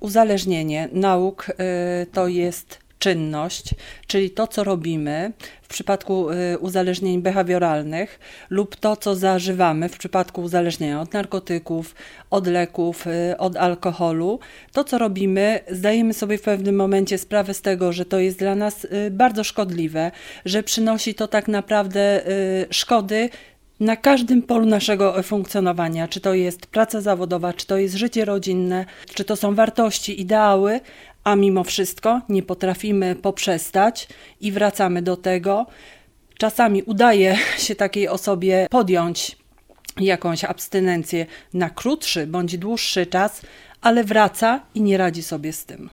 Uzależnienie nauk to jest czynność, czyli to, co robimy w przypadku uzależnień behawioralnych lub to, co zażywamy w przypadku uzależnienia od narkotyków, od leków, od alkoholu. To, co robimy, zdajemy sobie w pewnym momencie sprawę z tego, że to jest dla nas bardzo szkodliwe, że przynosi to tak naprawdę szkody na każdym polu naszego funkcjonowania, czy to jest praca zawodowa, czy to jest życie rodzinne, czy to są wartości, ideały, a mimo wszystko nie potrafimy poprzestać i wracamy do tego. Czasami udaje się takiej osobie podjąć jakąś abstynencję na krótszy bądź dłuższy czas, ale wraca i nie radzi sobie z tym.